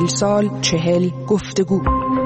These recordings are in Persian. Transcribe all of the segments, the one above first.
40 سال 40 گفتگو.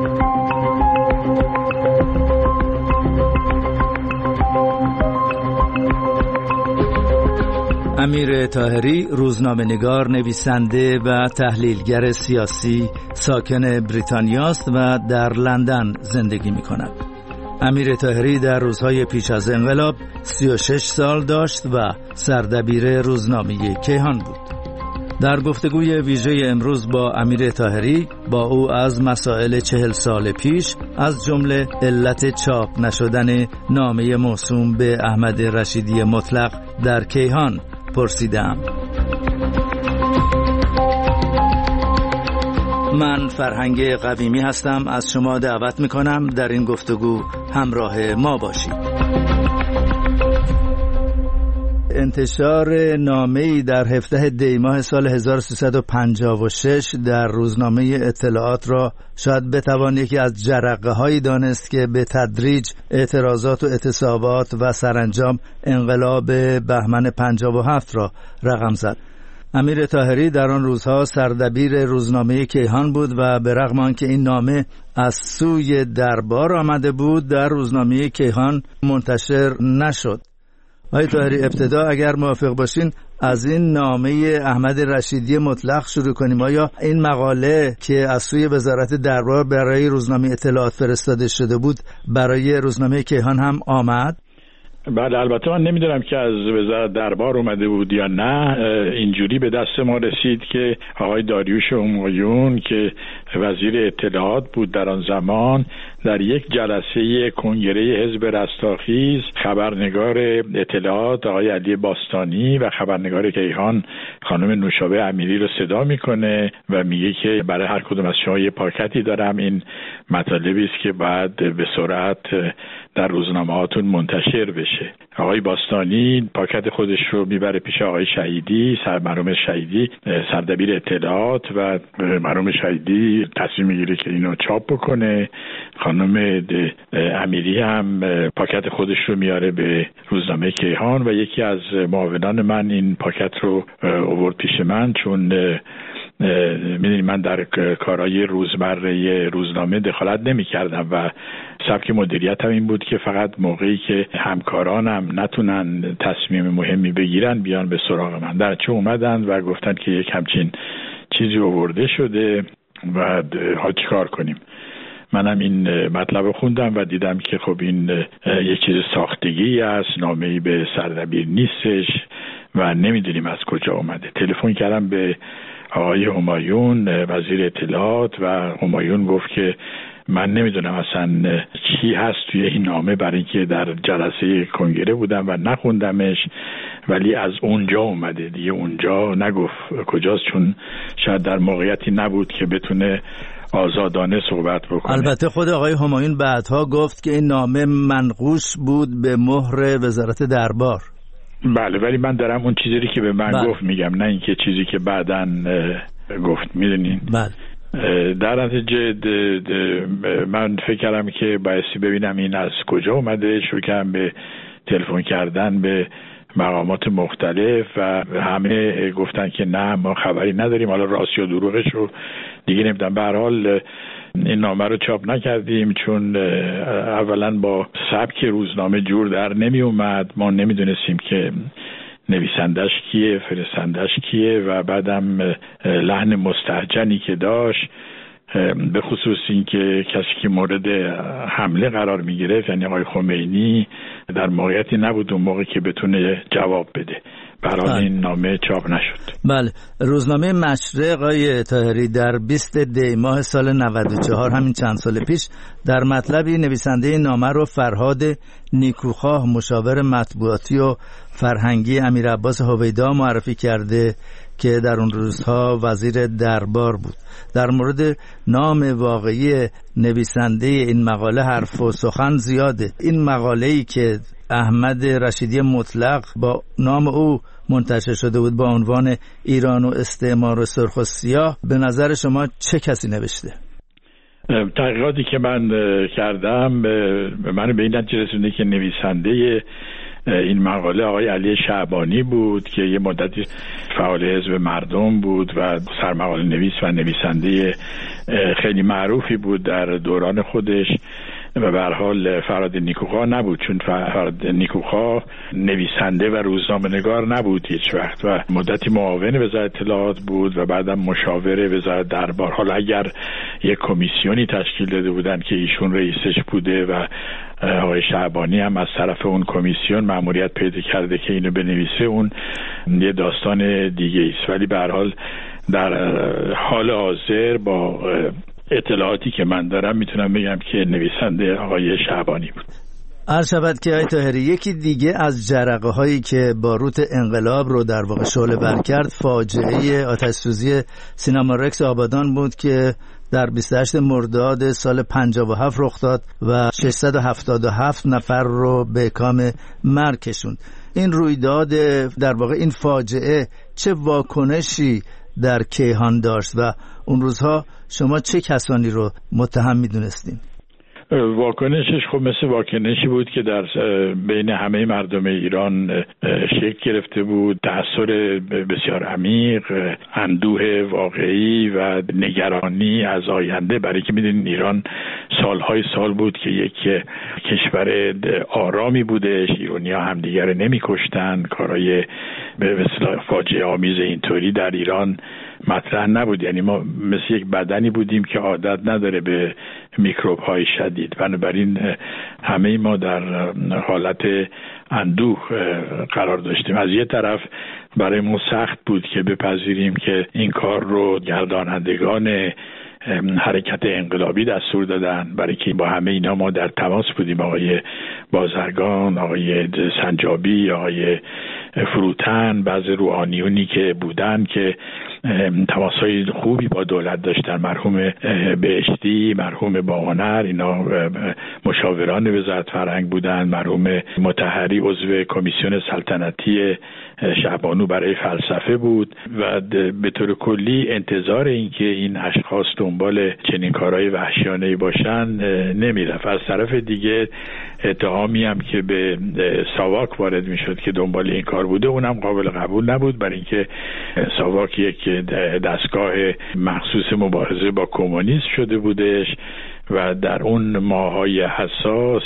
امیر طاهری روزنامه‌نگار، نویسنده و تحلیلگر سیاسی ساکن بریتانیاست و در لندن زندگی می‌کند. امیر طاهری در روزهای پیش از انقلاب 36 سال داشت و سردبیر روزنامه کیهان بود. در گفتگوی ویژه امروز با امیر طاهری با او از مسائل 40 سال پیش از جمله علت چاپ نشدن نامه موسوم به احمد رشیدی مطلق در کیهان پرسیدم. من فرهنگ قویمی هستم، از شما دعوت میکنم در این گفتگو همراه ما باشید. انتشار نامه‌ای در 17 دی ماه سال 1356 در روزنامه اطلاعات را شاید بتوان یکی از جرقه‌هایی دانست که به تدریج اعتراضات و اعتصابات و سرانجام انقلاب بهمن 57 را رقم زد. امیر طاهری در آن روزها سردبیر روزنامه کیهان بود و به رغم آنکه این نامه از سوی دربار آمده بود در روزنامه کیهان منتشر نشد. آقای طاهری، ابتدا اگر موافق باشین از این نامه احمد رشیدی مطلق شروع کنیم. آیا این مقاله که از سوی وزارت دربار برای روزنامه اطلاعات فرستاده شده بود برای روزنامه کیهان هم آمد؟ بله، البته من نمیدونم که از وزارت دربار اومده بود یا نه. اینجوری به دست ما رسید که آقای داریوش همایون که وزیر اطلاعات بود در آن زمان، در یک جلسه کنگره حزب رستاخیز خبرنگار اطلاعات آقای علی باستانی و خبرنگار کیهان خانم نوشابه امیری رو صدا میکنه و میگه که برای هر کدوم از شما یه پاکتی دارم، این مطالبی است که باید به سرعت در روزنامه‌هاتون منتشر بشه. آقای باستانی پاکت خودش رو میبره پیش آقای شهیدی، مرحوم شهیدی سردبیر اطلاعات، و مرحوم شهیدی تصمیم میگیره که اینو چاپ بکنه. خانم امیری هم پاکت خودش رو میاره به روزنامه کیهان و یکی از معاونان من این پاکت رو آورد پیش من، چون میدونی من در کارهای روزمره روزنامه دخالت نمی کردم و سبک مدیریت هم این بود که فقط موقعی که همکارانم نتونن تصمیم مهمی بگیرن بیان به سراغ من. در چه اومدن و گفتن که یک همچین چیزی آورده شده و ها چی کار کنیم. منم این مطلب خوندم و دیدم که خب این یک چیز ساختگی است، نامه‌ای به سردبیر نیستش و نمیدونیم از کجا اومده. تلفن کردم به آقای همایون وزیر اطلاعات و همایون گفت که من نمیدونم اصلا چی هست توی این نامه، برای اینکه در جلسه کنگره بودم و نخوندمش، ولی از اونجا اومده دیگه. اونجا نگفت کجاست، چون شاید در موقعیتی نبود که بتونه آزادانه صحبت بکنه. البته خود آقای همایون بعدها گفت که این نامه منقوش بود به مهر وزارت دربار. بله، ولی من دارم اون چیزی که به من گفت میگم، نه اینکه چیزی که بعداً گفت. میدونین؟ بله. در نتیجه من فکر کردم که بایستی ببینم این از کجا اومده. شروع کردم به تلفن کردن به مقامات مختلف و همه گفتن که نه ما خبری نداریم، حالا راست یا دروغش رو دیگه نمیدونم. به هر حال این نامه رو چاپ نکردیم چون اولا با سبک روزنامه جور در نمی اومد، ما نمیدونستیم که نویسندش کیه، فرستندش کیه و بعدم لحن مستهجنی که داشت، به خصوص این که کسی که مورد حمله قرار می گرفت یعنی آقای خمینی در موقعیتی نبود اون موقع که بتونه جواب بده. برای این نامه چاپ نشد. بله، روزنامه مشرق آقای طاهری در 20 دی ماه سال 94 همین چند سال پیش در مطلبی نویسنده نامه رو فرهاد نیکوخواه مشاور مطبوعاتی و فرهنگی امیر عباس هویدا معرفی کرده که در اون روزها وزیر دربار بود. در مورد نام واقعی نویسنده این مقاله حرف و سخن زیاده. این مقاله‌ای که احمد رشیدی مطلق با نام او منتشر شده بود با عنوان ایران و استعمار و سرخ و سیاه، به نظر شما چه کسی نوشته؟ تحقیقاتی که من کردم منو به این نتیجه رسونده که نویسنده این مقاله آقای علی شعبانی بود که یه مدتی فعال حزب مردم بود و سرمقاله نویس و نویسنده خیلی معروفی بود در دوران خودش و به هر حال فرهاد نیکوخواه نبود، چون فرهاد نیکوخواه نویسنده و روزنامه‌نگار نبود هیچ وقت و مدتی معاون وزارت اطلاعات بود و بعدم مشاور وزارت دربار. حالا اگر یک کمیسیونی تشکیل داده بودن که ایشون رئیسش بوده و آقای شعبانی هم از طرف اون کمیسیون مأموریت پیدا کرده که اینو بنویسه، اون یه داستان دیگه است. ولی به هر حال در حال حاضر با اطلاعاتی که من دارم میتونم بگم که نویسنده آقای شعبانی بود. عرض شود که آقای طاهری یکی دیگه از جرقه هایی که باروت انقلاب رو در واقع شعله ور کرد فاجعه آتش سوزی سینما رکس آبادان بود که در 28 مرداد سال 57 رخ داد و 677 نفر رو به کام مرگ کشوند. این رویداد در واقع این فاجعه چه واکنشی در کیهان داشت و اون روزها شما چه کسانی رو متهم میدونستین؟ واکنشش خب مثل واکنشی بود که در بین همه مردم ایران شکل گرفته بود، تأثیر بسیار عمیق، اندوه واقعی و نگرانی از آینده، برای که میدونین ایران سالهای سال بود که یک کشور آرامی بودش، ایرانی‌ها همدیگر نمی‌کشتن، کارهای به اصطلاح فاجعه آمیز اینطوری در ایران مطرح نبود. یعنی ما مثل یک بدنی بودیم که عادت نداره به میکروب های شدید، بنابراین همه ما در حالت اندوه قرار داشتیم. از یه طرف برای ما سخت بود که بپذیریم که این کار رو گردانندگان حرکت انقلابی دستور دادن، برای که با همه اینا ما در تماس بودیم، آقای بازرگان، آقای سنجابی، آقای فروتن، بعضی روحانیونی که بودن که تماسهای خوبی با دولت داشتن، مرحوم بهشتی، مرحوم باهنر، اینا مشاوران وزارت فرهنگ بودن، مرحوم مطهری عضو کمیسیون سلطنتی شعبانو برای فلسفه بود و به طور کلی انتظار این که این اشخاص دنبال چنین کارهای وحشیانه‌ای باشن نمیرفت. از طرف دیگه اتهامی هم که به ساواک وارد میشد که دنبال این کار بوده، اونم قابل قبول نبود، برای اینکه ساواک یک دستگاه مخصوص مبارزه با کمونیسم شده بودش و در اون ماه‌های حساس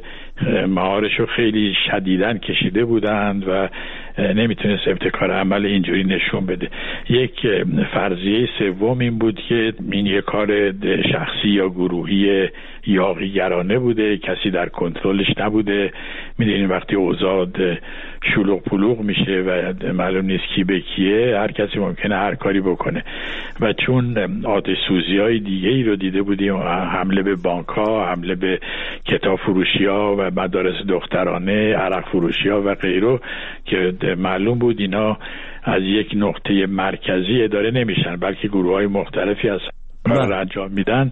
مهارشو خیلی شدیداً کشیده بودند و نمیتونست ابتکار عمل اینجوری نشون بده. یک فرضیه سوم این بود که این یک کار شخصی یا گروهی یاغیگرانه بوده، کسی در کنترلش نبوده. میدونین وقتی اوضاع شلوغ پلوغ میشه و معلوم نیست کی به کیه، هر کسی ممکنه هر کاری بکنه و چون آتش سوزی های دیگه ای رو دیده بودیم، حمله به بانک ها، حمله به کتاب فروشی ها و مدارس دخترانه، عرق فروشی ها و غیره، که معلوم بود اینا از یک نقطه مرکزی اداره نمیشن، بلکه گروه های مختلفی از کار را انجام میدن،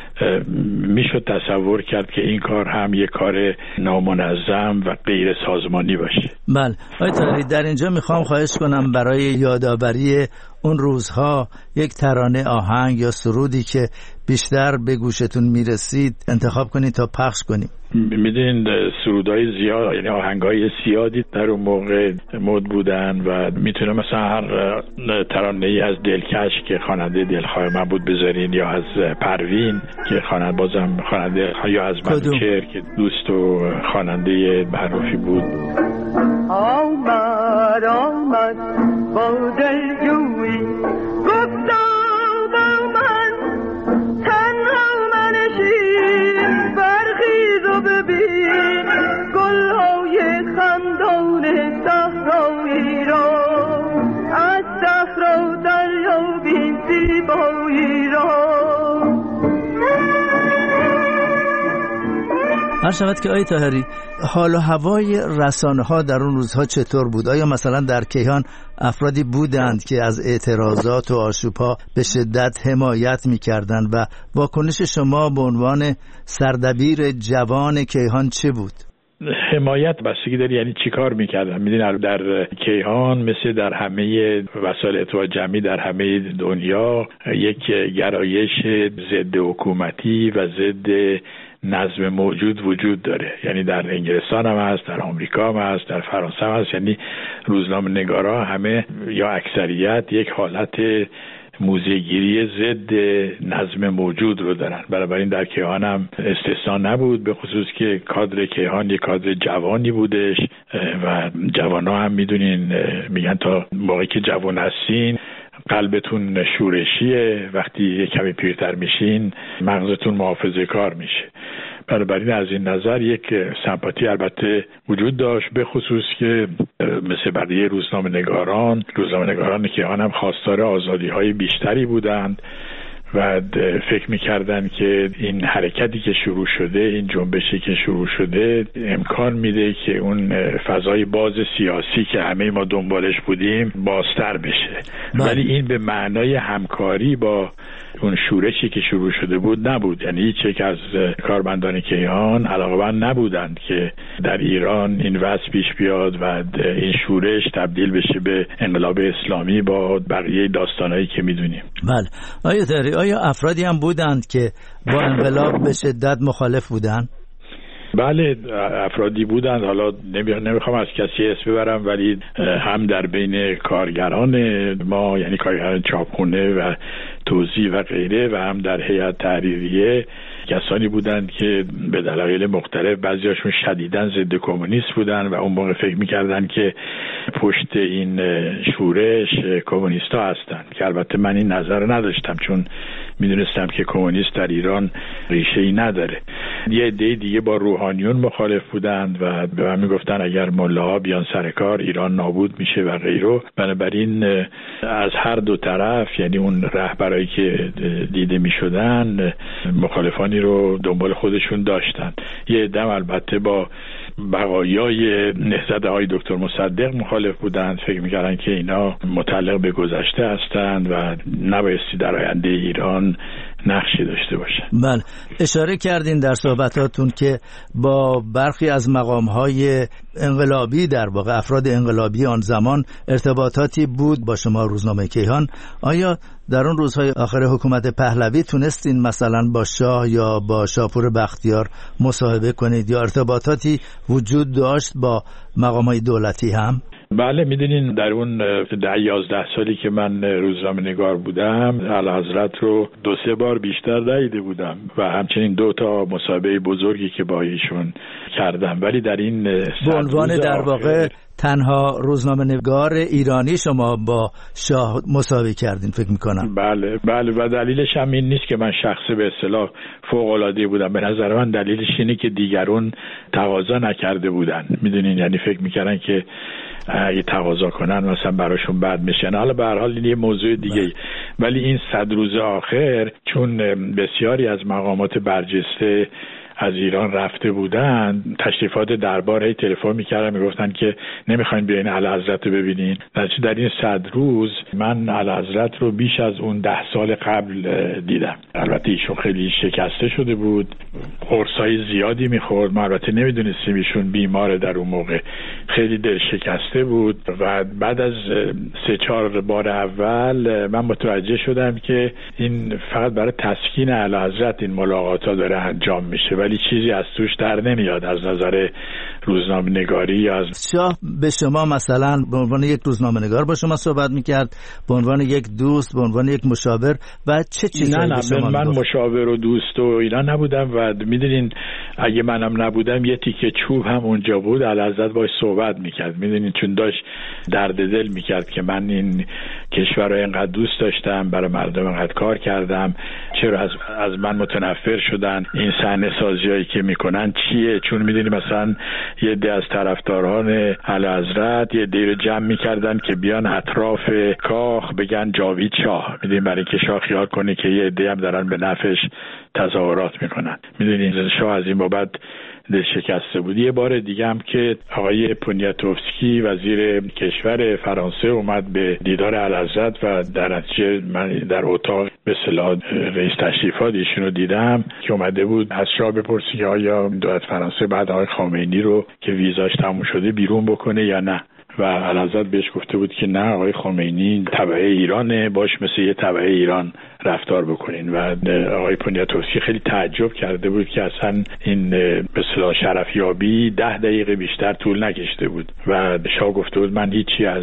میشد تصور کرد که این کار هم یک کار نامنظم و غیر سازمانی باشه. بله آقای طاهری، در اینجا میخوام خواهش کنم برای یادآوری اون روزها یک ترانه آهنگ یا سرودی که بیشتر به گوشتون میرسید انتخاب کنید تا پخش کنیم. میدونین سرودهای زیاد، یعنی آهنگای زیادی در اون موقع مد بودن و میتونه مثلا هر ترانه‌ای از دلکش که خواننده دلخواه من بود بذارین، یا از پروین که خواننده یا از منوچهر که دوست و خواننده معروفی بود. آمد با دلجویی گفتا با من تنها منشین، برخیز و ببین گلهای خندان صحرایی را، از صحرا دریابین زیبایی را. هر شود که آقای طاهری، حال و هوای رسانه ها در اون روزها چطور بود؟ آیا مثلا در کیهان افرادی بودند که از اعتراضات و آشوب‌ها به شدت حمایت می‌کردند و واکنش شما به عنوان سردبیر جوان کیهان چه بود؟ حمایت بستگی داره یعنی چی کار میکردن. میدونی در کیهان مثل در همه وسایل اطلاع جمعی در همه دنیا یک گرایش ضد حکومتی و ضد نظم موجود وجود داره. یعنی در انگلستان هم هست، در آمریکا هم هست، در فرانسه هم هست. یعنی روزنامه نگارا همه یا اکثریت یک حالت موزه‌گیری ضد نظم موجود رو دارن. بنابراین در کیهان هم استثنا نبود، به خصوص که کادر کیهان یک کادر جوانی بودش و جوانا هم میدونین میگن تا موقعی که جوان هستین قلبتون شورشیه، وقتی یک کمی پیرتر میشین مغزتون محافظه کار میشه. بنابراین از این نظر یک سمپاتی البته وجود داشت، به خصوص که مثل بقیه روزنامه نگاران کیهان هم خواستار آزادی‌های بیشتری بودند و فکر می‌کردند که این حرکتی که شروع شده، این جنبشی که شروع شده امکان میده که اون فضای باز سیاسی که همه ما دنبالش بودیم بازتر بشه. ولی این به معنای همکاری با اون شورشی که شروع شده بود نبود. یعنی هیچ یک از کارمندان کیهان علاقه‌مند نبودند که در ایران این وضع پیش بیاد و این شورش تبدیل بشه به انقلاب اسلامی با بقیه داستانایی که میدونیم. بله. آیا افرادی هم بودند که با انقلاب به شدت مخالف بودند؟ بله، افرادی بودند. حالا نمیخوام از کسی اسم ببرم، ولی هم در بین کارگران ما، یعنی کارگران چاپخونه و توزیع و غیره، و هم در هیئت تحریریه کسانی بودند که به دلایل مختلف بعضیاشون شدیداً ضد کمونیست بودند و اون موقع فکر می‌کردن که پشت این شورش کمونیست‌ها هستند، که البته من این نظر رو نداشتم چون میدونستم که کمونیست در ایران ریشه‌ای نداره. یه عده دیگه با روحانیون مخالف بودند و به من میگفتن اگر ملاها بیان سر کار ایران نابود میشه و غیره. بنابراین از هر دو طرف، یعنی اون رهبرایی که دیده میشدن مخالفانی رو دنبال خودشون داشتن. یه عده البته با بقایای نهضت‌های دکتر مصدق مخالف بودند، فکر می‌کردن که اینا متعلق به گذشته هستند و نبایستی در آینده ایران نقشی داشته باشن. بله، اشاره کردین در صحبتاتون که با برخی از مقام‌های انقلابی، در واقع افراد انقلابی آن زمان ارتباطاتی بود با شما روزنامه کیهان. آیا در اون روزهای آخر حکومت پهلوی تونستین مثلا با شاه یا با شاپور بختیار مصاحبه کنید یا ارتباطاتی وجود داشت با مقام‌های دولتی هم؟ بله، میدونین در اون 10-11 سالی که من روزنامه نگار بودم اعلیحضرت رو 2-3 بار بیشتر دیده بودم و همچنین 2 تا مصاحبه بزرگی که با ایشون کردم. ولی در این به عنوان در واقع تنها روزنامه نگار ایرانی شما با شاه مصاحبه کردین فکر میکنم. بله و دلیلش هم این نیست که من شخص به اصطلاح فوق‌العاده بودم. به نظر من دلیلش اینه که دیگران تقاضا نکرده بودن. میدونین، یعنی فکر میکردن که اگه تقاضا کنن مثلا براشون بد میشن. حالا به هر حال این یه موضوع دیگه. ولی این 100 روز آخر چون بسیاری از مقامات برجسته از ایران رفته بودن، تشریفات دربار هی تلفن میکردن میگفتن که نمیخواین بیاین اعلیحضرت رو ببینین. در این 100 روز من اعلیحضرت رو بیش از اون 10 سال قبل دیدم. البته ایشون خیلی شکسته شده بود، قرصای زیادی میخورد. ما البته نمیدونستیم ایشون بیماره در اون موقع، خیلی دل شکسته بود و بعد از 3-4 بار اول من متوجه شدم که این فقط برای تسکین اعلیحضرت این ملاقات‌ها داره انجام میشه، ولی چیزی از توش در نمیاد از نظر روزنامه نگاری. یا از شاه به شما مثلا به عنوان یک روزنامه نگار با شما صحبت میکرد، به عنوان یک دوست، به عنوان یک مشاور و چه چیزایی به شما من مشاور و دوست و اینا نبودم و میدونین اگه منم نبودم یه تیکه چوب هم اونجا بود، اعلیحضرت باهاش صحبت میکرد. میدونین چون داشت درد دل میکرد که من این کشور رو اینقدر دوست داشتم، برای مردم اینقدر کار کردم، چرا از من متنفر شدن، این صحنه سازیایی که میکنن چیه؟ چون میدونی مثلا یه عده از طرفداران اعلیحضرت یه عده رو جمع میکردن که بیان اطراف کاخ بگن جاوید شاه، میدونی برای که شاه خیال کنه که یه عده هم دارن به نفعش تظاهرات میکنن. میدونی شاه از این بابت دل شکسته بود. یه بار دیگه هم که آقای پونیاتوفسکی وزیر کشور فرانسه اومد به دیدار اعلیحضرت و در نتیجه من در اتاق به اصطلاح رئیس تشریفات ایشون رو دیدم که اومده بود از شاه بپرسی که آیا دولت فرانسه بعد آقای خامنه‌ای رو که ویزاش تموم شده بیرون بکنه یا نه. و اعلیحضرت بهش گفته بود که نه، آقای خمینی تبع ایرانه، باش مثل یه تبع ایران رفتار بکنین. و آقای پونیاتوفسکی خیلی تعجب کرده بود که اصلا این به اصطلاح شرفیابی 10 دقیقه بیشتر طول نکشیده بود و شاه گفته بود من هیچی از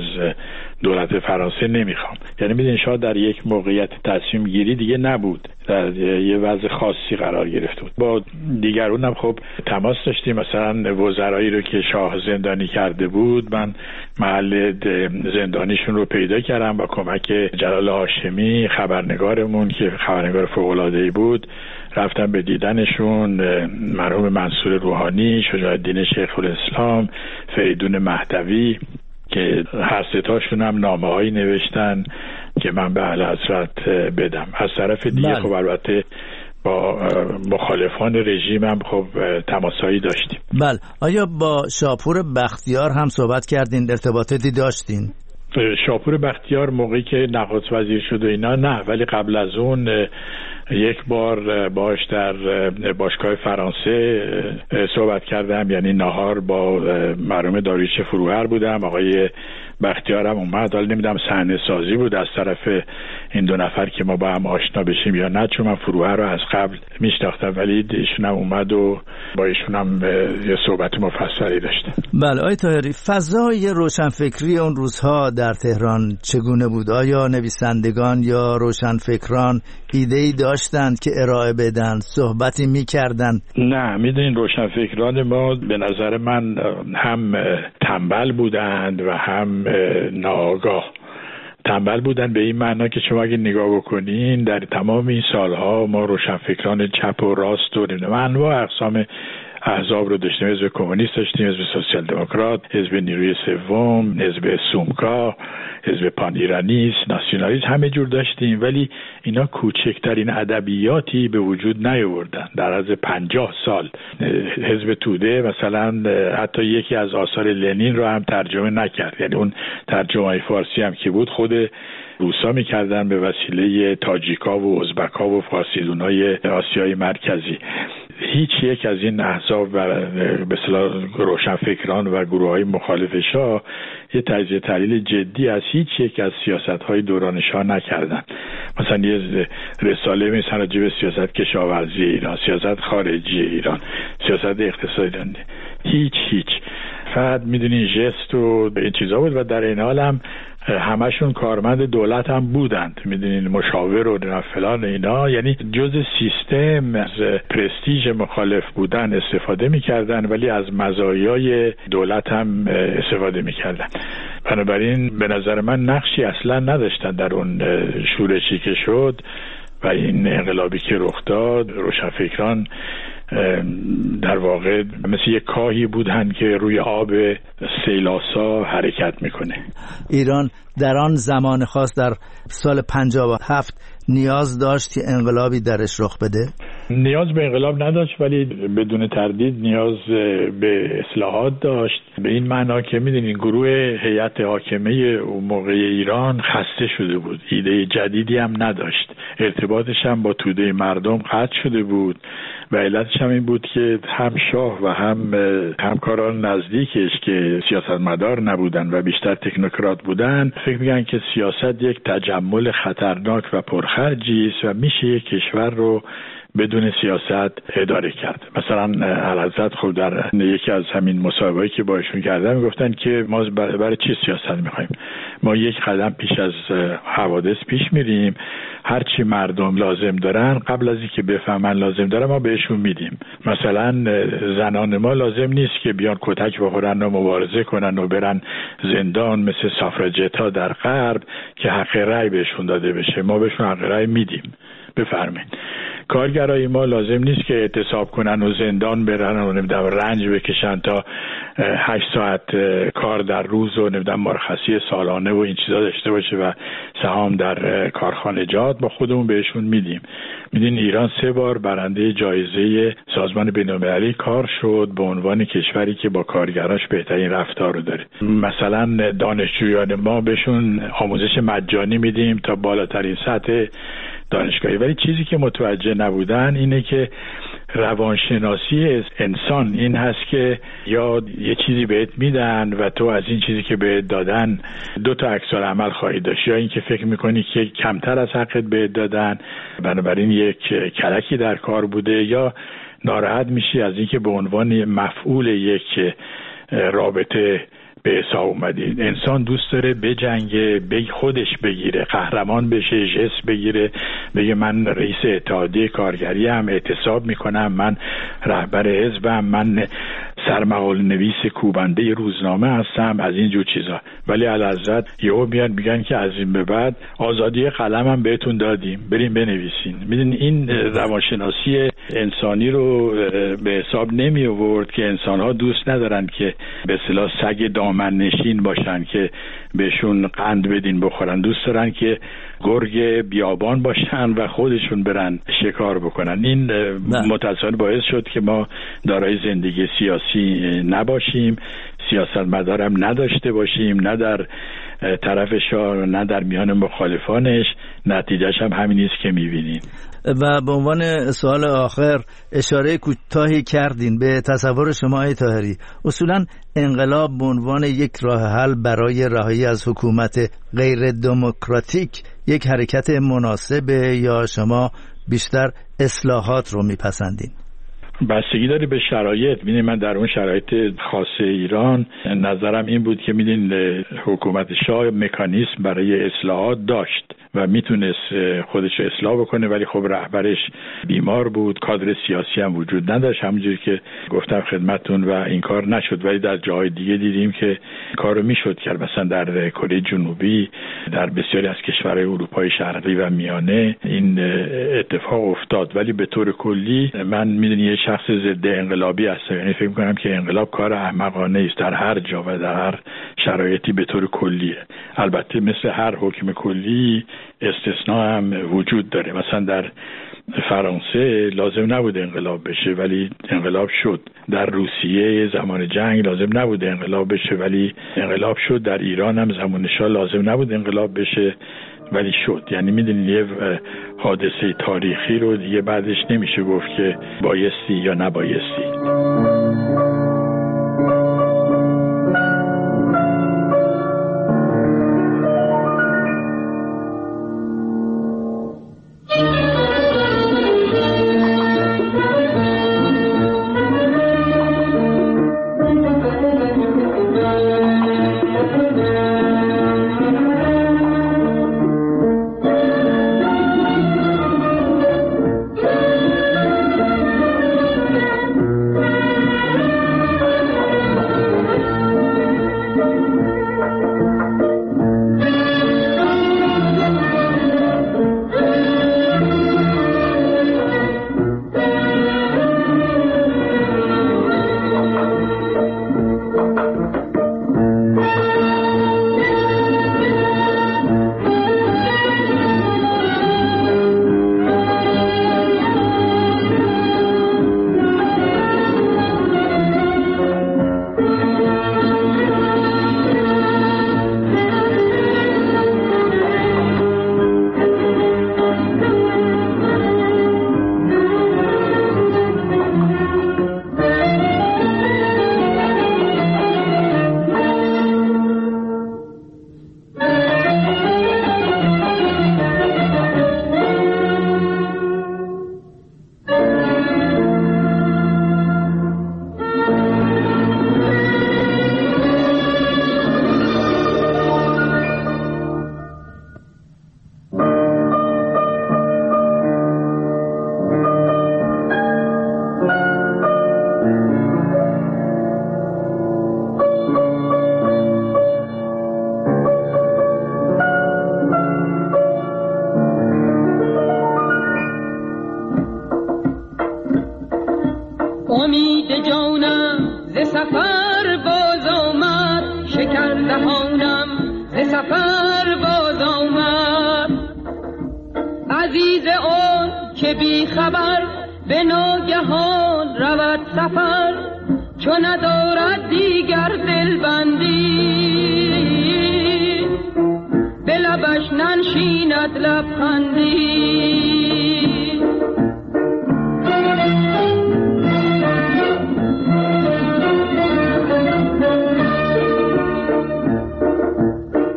دولت فرانسه نمیخوام. یعنی میدونین شاه در یک موقعیت تصمیم گیری دیگه نبود، در یه وضع خاصی قرار گرفته بود. با دیگرون هم خب تماس داشتیم، مثلا وزرایی رو که شاه زندانی کرده بود من محل زندانیشون رو پیدا کردم با کمک جلال هاشمی خبرنگارمون که خبرنگار فوق‌العاده‌ای بود، رفتم به دیدنشون. مرحوم منصور روحانی، شجاع الدین شیخ الاسلام، فریدون مهدوی که هر سه تاشون هم نامه‌هایی نوشتن که من به اعلیحضرت بدم. از طرف دیگه خب البته با مخالفان رژیم هم خب تماسایی داشتیم. بله. آیا با شاپور بختیار هم صحبت کردین؟ ارتباطاتی داشتین؟ شاپور بختیار موقعی که نخست وزیر شد و اینا نه، ولی قبل از اون یک بار باش در باشگاه فرانسه صحبت کردم، یعنی نهار با مرحوم داریوش فروهر بودم. آقای بختیار هم اومد، حالا نمیدونم صحنه سازی بود از طرف این دو نفر که ما با هم آشنا بشیم یا نه، چون من فروهر رو از قبل میشناختم، ولی ایشون هم اومد و با ایشون هم یه صحبت مفصلی داشتم. بله. آقای طاهری، فضای روشنفکری اون روزها در تهران چگونه بود؟ آیا نویسندگان یا روشنفکران ایده‌ای داشتند که ارائه بدن، صحبتی می‌کردند؟ نه، میدونین روشنفکران ما به نظر من هم تنبل بودند و هم ناآگاه. تنبل بودن به این معنا که شما اگه نگاه بکنین در تمام این سالها ما روشنفکران چپ و راست و انواع اقسام احزاب رو داشتیم. حزب کمونیست داشتیم، حزب سوسیال دموکرات، حزب نیروی سوم، حزب سومکا، حزب پان ایرانیست، ناسیونالیست، همه جور داشتیم، ولی اینا کوچکترین ادبیاتی به وجود نیاوردن در عرض 50 سال. حزب توده مثلا حتی یکی از آثار لنین رو هم ترجمه نکرد، یعنی اون ترجمه فارسی هم که بود خود روسا میکردن به وسیله تاجیکا و ازبکا و فارسیدونای آسیای مرکزی. هیچ یک از این احزاب و به اصطلاح روشنفکران و گروه‌های مخالف شاه یه تجزیه تحلیل جدی از هیچ یک از سیاست‌های دوران شاه نکردن. مثلا یه رساله مثلا راجع به سیاست کشاورزی ایران، سیاست خارجی ایران، سیاست اقتصادی ایران، هیچ. فقط میدونین ژست و این چیزا بود و در این حال هم همشون کارمند دولت هم بودند، میدونین، مشاور و فلان اینا، یعنی جز سیستم از پرستیژ مخالف بودن استفاده میکردن ولی از مزایای دولت هم استفاده میکردن. بنابراین به نظر من نقشی اصلا نداشتن در اون شورشی که شد و این انقلابی که رخ داد. روشنفکران در واقع مثل یک کاهی بودن که روی آب سیلاسا حرکت میکنه. ایران در آن زمان خاص در سال 57 نیاز داشت که انقلابی درش رخ بده؟ نیاز به انقلاب نداشت ولی بدون تردید نیاز به اصلاحات داشت، به این معنا که میدونین گروه هیئت حاکمه اون موقع ایران خسته شده بود، ایده جدیدی هم نداشت، ارتباطش هم با توده مردم قطع شده بود و علتش هم این بود که هم شاه و هم همکاران نزدیکش که سیاستمدار نبودن و بیشتر تکنوکرات بودن فکر می‌کردن که سیاست یک تجمل خطرناک و پرخرجی است و میشه یک کشور رو بدون سیاست اداره کرد. مثلا اعلیحضرت خود در یکی از همین مصاحبه‌ای که باشون کردن میگفتن که ما برای چی سیاست می‌خوایم؟ ما یک قدم پیش از حوادث پیش میریم، هر چی مردم لازم دارن قبل از اینکه بفهمن لازم دارن ما بهشون میدیم. مثلا زنان ما لازم نیست که بیان کتک بخورن و مبارزه کنن و برن زندان مثل سافراجتا در غرب که حق رأی بهشون داده بشه، ما بهشون حق رأی میدیم. بفرمایید. کارگرای ما لازم نیست که اعتصاب کنن و زندان برن و نمیدونم رنج بکشن تا 8 ساعت کار در روز و نمیدونم مرخصی سالانه و این چیزا داشته باشه و سهام در کارخانجات، با خودمون بهشون میدیم. میدین ایران 3 بار برنده جایزه سازمان بین‌المللی کار شد به عنوان کشوری که با کارگراش بهترین رفتار رو داره. مثلا دانشجویان ما بهشون آموزش مجانی میدیم تا بالاترین سطح دانشگاهی، ولی چیزی که متوجه نبودن اینه که روانشناسی انسان این هست که یا یه چیزی بهت میدن و تو از این چیزی که بهت دادن 2 تا عکس‌العمل خواهی داشت، یا اینکه فکر میکنی که کمتر از حقت بهت دادن بنابراین یک کلکی در کار بوده، یا ناراحت میشی از اینکه به عنوان مفعول یک رابطه به حساب اومدی. انسان دوست داره بجنگه، خودش بگیره، قهرمان بشه، ژست بگیره، بگه من رئیس اتحادیه کارگری ام، اعتصاب میکنم، من رهبر حزبم، من سرمقاله نویس کوبنده روزنامه هستم، از این جور چیزا. ولی الحضرت یهو میان میگن که از این به بعد آزادی قلم هم بهتون دادیم، بریم بنویسین. میدونی این روانشناسی انسانی رو به حساب نمی آورد که انسان‌ها دوست ندارن که به اصطلاح سگ دامن نشین باشن که بهشون قند بدین بخورن، دوست دارن که گرگ بیابان باشن و خودشون برن شکار بکنن. این متأسفانه باعث شد که ما دارای زندگی سیاسی نباشیم، سیاستمدارم نداشته باشیم، نه در طرف شاه نه در میان مخالفانش. نتیجهش هم همین است که می‌بینیم. و به عنوان سوال آخر اشاره کوتاهی کردین به تصور شما آقای طاهری. اصولاً انقلاب به عنوان یک راه حل برای رهایی از حکومت غیر دموکراتیک یک حرکت مناسبه یا شما بیشتر اصلاحات رو میپسندین؟ بستگی داره به شرایط. میدونید من در اون شرایط خاص ایران نظرم این بود که میدونید حکومت شاه مکانیزم برای اصلاحات داشت و میتونست خودش رو اصلاح بکنه، ولی خب رهبرش بیمار بود، کادر سیاسی هم وجود نداشت همونجوری که گفتم خدمتتون، و این کار نشد. ولی در جای دیگه دیدیم که کارو میشد کرد، مثلا در کره جنوبی، در بسیاری از کشورهای اروپای شرقی و میانه این اتفاق افتاد. ولی به طور کلی من میدونی یه شخص ضد انقلابی هستم، یعنی فکر می‌کنم که انقلاب کار احمقانه است در هر جا و در هر شرایطی به طور کلیه. البته مثل هر حکم کلی استثناء هم وجود داره. مثلا در فرانسه لازم نبود انقلاب بشه ولی انقلاب شد. در روسیه زمان جنگ لازم نبود انقلاب بشه ولی انقلاب شد. در ایران هم زمان شاه لازم نبود انقلاب بشه ولی شد. یعنی میدونید یه حادثه تاریخی رو دیگه بعدش نمیشه گفت که بایستی یا نبایستی.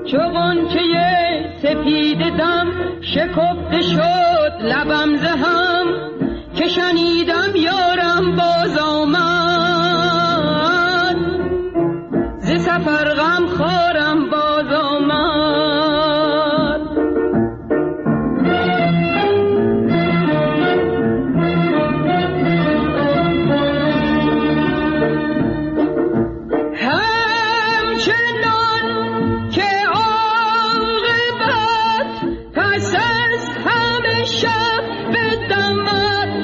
چو غنچه سپید دم شکفته شد لبم ز هم که شنیدم یارم باز آمد ز سفر غم خارم باز آمد. همچنان که عاقبت پس از همه شب بدمد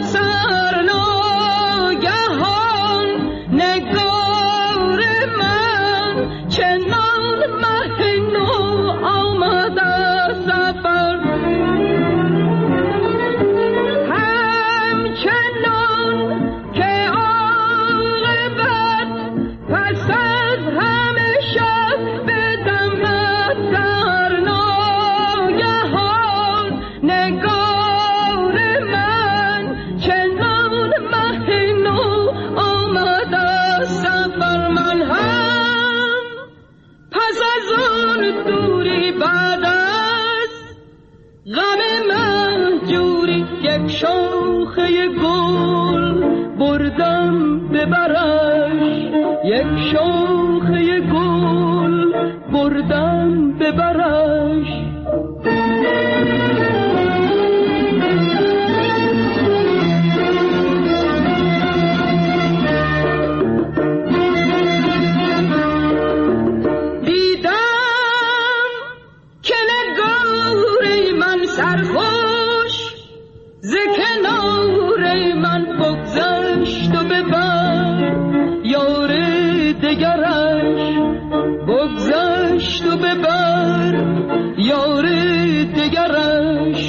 سرناگهان نگار من چنان مه نو آمد از سفر. همچنان که عاقبت پس از همه شب بدمد سرناگهان نگار من چنان مه نو آمد از سفر. من هم پس از اون دوری بعد از غم مهجوری یک شاخه گل بردم به برش، یک شاخه گل بردم به برش. دیدم که نگار من سرخوش ز کنار من بگذشت و ببر یار دگرش، بگذشت و ببر یار دگرش.